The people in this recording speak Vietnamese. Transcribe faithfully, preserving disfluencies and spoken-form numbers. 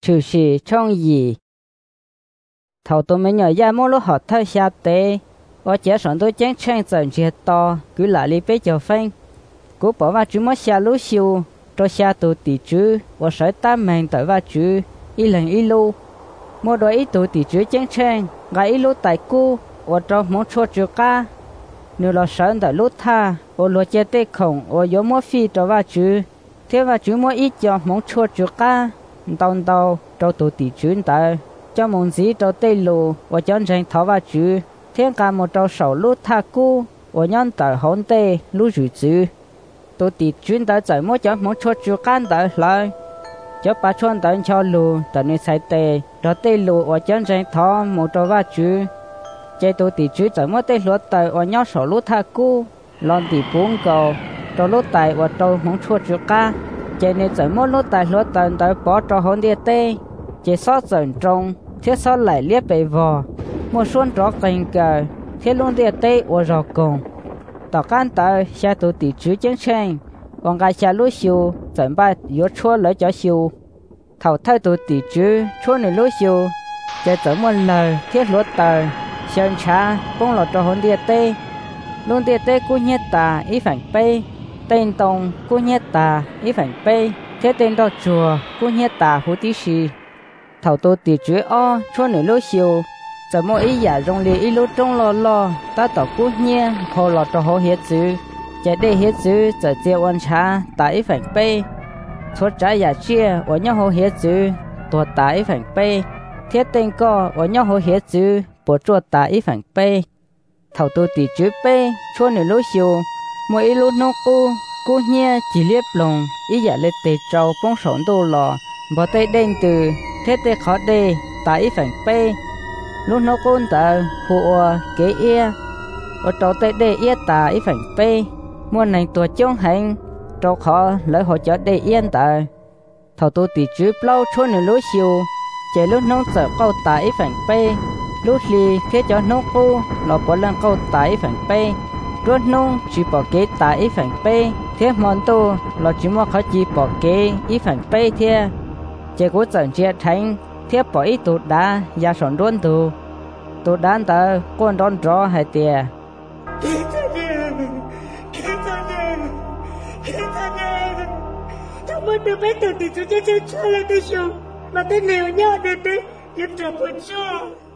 trừ sĩ trong gì thầu tôi mới nhờ ra mỗi lúc họ thay xa tế ở chế sản tôi chén trang dần chia to cứ lại đi bế cho phanh cú bỏ vào chú mất xa lũ siêu cho xa tụ tỷ chứ và sợi tam mình tới vào chứ y lần y lô mua đôi ít tụ tỷ chứ chén trang gái y lô tại cú và cho món chua chua ca nếu là sợi tại lút tha và lúa chế tê khổng và gió mua phi cho vào chứ thế vào chứ mua ít cho món chua chua ca tao tao cho tụ tỷ chứ tại cho món gì cho tê lù và cho anh tháo vào chứ thiên cả một trâu sầu lút tha cú và nhân tại hôn tê lú rủi chứ tôi tịt chuyên tới giải mỗi cho mỗi chua chua can tới lại cho bà chuan tới cho lù tới nơi sai tê đó tê lù và chân rèn thọ một trâu va chứ chạy tôi tịt chuyên giải mỗi tê lúa tới và nhau sầu lút tha cú lon tịt bốn cầu trâu lút tại và trâu mỗi chua chua ca chạy nên giải mỗi lút tại lúa tới tới bỏ trâu hôn địa tê chạy sót dần trong thiết sót lại liếc bề vò một xuân trọ cành cờ thiết luôn địa tê và rò cùng tao can tới xe tụ tỷ chứ chân trang còn cái xe lúa siêu dẫn ba yếu chua lấy cho siêu thầu thay tụ tỷ chứ chua này lúa siêu chạy tới một lời thiết lúa tờ sơn cha bông lọt cho hồn địa tê luôn địa tê cú nhét tà ý phản pê tên tông cú nhét tà ý phản pê thiết tên đó chùa cú nhét tà hú tí xì thầu tụ tỷ chứ o chua này lúa siêu giờ mỗi ý giả rong lì ý lúc trong lo lo ta tỏ cú nhé khô lọt cho hồ hiết dư chạy đây hiết dư giờ chia quan cha tại phản pê suốt trái giả chia ở nhau hồ hiết dư tuột tại phản pê thiết tên co ở nhau hồ hiết dư bộ chuột tại phản pê thầu tu tỷ chữ pê chua nửa lúa siêu mỗi ý lúc nô cu cú nhé chỉ liếp lồng ý giả lên tề trâu bông sổn đồ lò bỏ tay đen từ thiết tê khó đê tại phản pê lúc nó côn tờ hùa kế ia ở chỗ tây đây ia tà ý phản pê mua này tua chống hành chỗ khó lấy hỗ trợ đây yên tờ thầu tu tỷ chứ lâu chua nửa lúa siêu chạy lúc nông sợ câu tà ý phản pê lúc lì khi cho nông cô nó bỏ lần câu tà ý phản pê lúc nông chỉ bỏ kế tà ý phản pê thế món tu nó chỉ mua khó chỉ bỏ kế ý phản pê thế chạy cố dẫn chia thành thiết bỏ ít tụt đá ra sòn đuôn tụ tụt đá tờ con đón rõ hay tiề chúng mình được biết từ từ chúng ta chơi chơi lên đi xuống mà tên nào nhớ đến đấy nhất là buồn xưa